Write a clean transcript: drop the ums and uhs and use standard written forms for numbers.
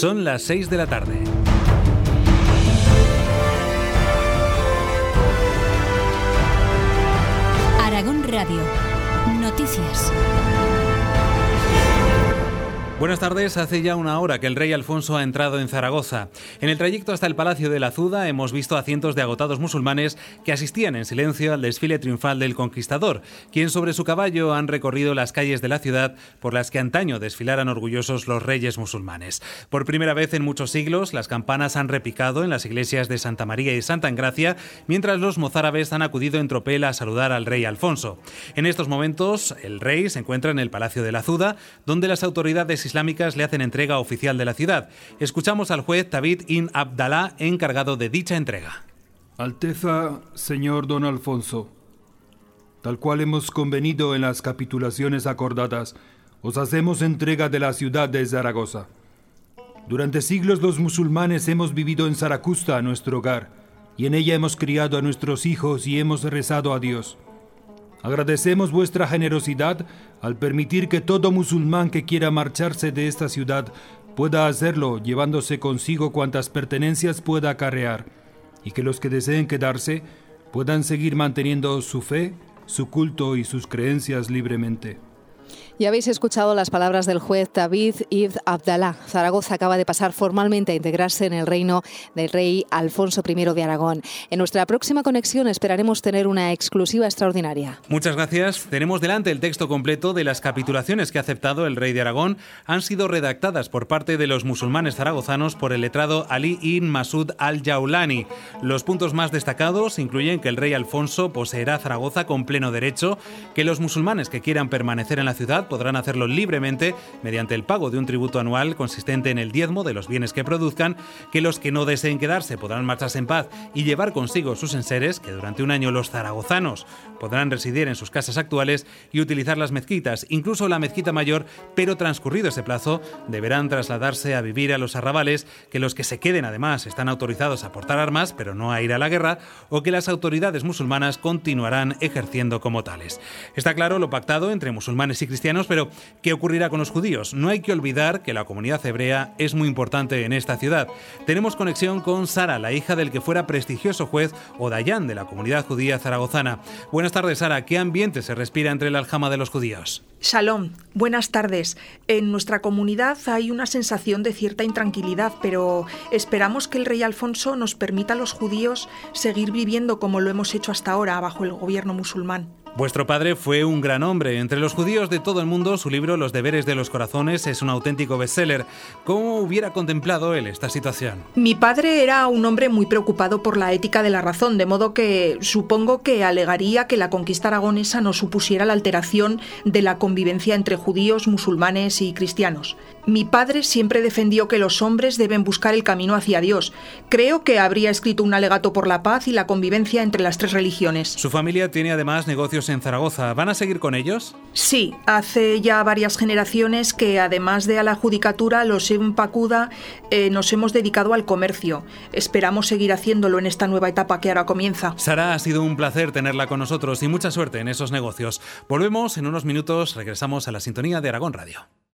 Son las 6 de la tarde. Aragón Radio. Noticias. Buenas tardes. Hace ya una hora que el rey Alfonso ha entrado en Zaragoza. En el trayecto hasta el Palacio de la Azuda hemos visto a cientos de agotados musulmanes que asistían en silencio al desfile triunfal del conquistador, quien sobre su caballo han recorrido las calles de la ciudad por las que antaño desfilaran orgullosos los reyes musulmanes. Por primera vez en muchos siglos, las campanas han repicado en las iglesias de Santa María y Santa Engracia, mientras los mozárabes han acudido en tropel a saludar al rey Alfonso. En estos momentos, el rey se encuentra en el Palacio de la Azuda, donde las autoridades islámicas le hacen entrega oficial de la ciudad. Escuchamos al juez David Ibn Abdallah, encargado de dicha entrega. Alteza, señor don Alfonso, tal cual hemos convenido en las capitulaciones acordadas, os hacemos entrega de la ciudad de Zaragoza. Durante siglos los musulmanes hemos vivido en Zaracusta, nuestro hogar, y en ella hemos criado a nuestros hijos y hemos rezado a Dios. Agradecemos vuestra generosidad al permitir que todo musulmán que quiera marcharse de esta ciudad pueda hacerlo, llevándose consigo cuantas pertenencias pueda acarrear, y que los que deseen quedarse puedan seguir manteniendo su fe, su culto y sus creencias libremente. Ya habéis escuchado las palabras del juez David Ibn Abdallah. Zaragoza acaba de pasar formalmente a integrarse en el reino del rey Alfonso I de Aragón. En nuestra próxima conexión esperaremos tener una exclusiva extraordinaria. Muchas gracias. Tenemos delante el texto completo de las capitulaciones que ha aceptado el rey de Aragón. Han sido redactadas por parte de los musulmanes zaragozanos por el letrado Ali ibn Masud al-Jaulani. Los puntos más destacados incluyen que el rey Alfonso poseerá Zaragoza con pleno derecho, que los musulmanes que quieran permanecer en la ciudad podrán hacerlo libremente mediante el pago de un tributo anual consistente en el diezmo de los bienes que produzcan, que los que no deseen quedarse podrán marcharse en paz y llevar consigo sus enseres, que durante un año los zaragozanos podrán residir en sus casas actuales y utilizar las mezquitas, incluso la mezquita mayor, pero transcurrido ese plazo deberán trasladarse a vivir a los arrabales, que los que se queden además están autorizados a portar armas pero no a ir a la guerra, o que las autoridades musulmanas continuarán ejerciendo como tales. Está claro lo pactado entre musulmanes y cristianos, pero ¿qué ocurrirá con los judíos? No hay que olvidar que la comunidad hebrea es muy importante en esta ciudad. Tenemos conexión con Sara, la hija del que fuera prestigioso juez o dayán de la comunidad judía zaragozana. Buenas tardes, Sara. ¿Qué ambiente se respira entre la aljama de los judíos? Shalom, buenas tardes. En nuestra comunidad hay una sensación de cierta intranquilidad, pero esperamos que el rey Alfonso nos permita a los judíos seguir viviendo como lo hemos hecho hasta ahora bajo el gobierno musulmán. Vuestro padre fue un gran hombre. Entre los judíos de todo el mundo, su libro Los deberes de los corazones es un auténtico bestseller. ¿Cómo hubiera contemplado él esta situación? Mi padre era un hombre muy preocupado por la ética de la razón, de modo que supongo que alegaría que la conquista aragonesa no supusiera la alteración de la convivencia entre judíos, musulmanes y cristianos. Mi padre siempre defendió que los hombres deben buscar el camino hacia Dios. Creo que habría escrito un alegato por la paz y la convivencia entre las tres religiones. Su familia tiene además negocios en Zaragoza. ¿Van a seguir con ellos? Sí, hace ya varias generaciones que además de a la judicatura, los Ibn Pacuda, nos hemos dedicado al comercio. Esperamos seguir haciéndolo en esta nueva etapa que ahora comienza. Sara, ha sido un placer tenerla con nosotros y mucha suerte en esos negocios. Volvemos en unos minutos, regresamos a la sintonía de Aragón Radio.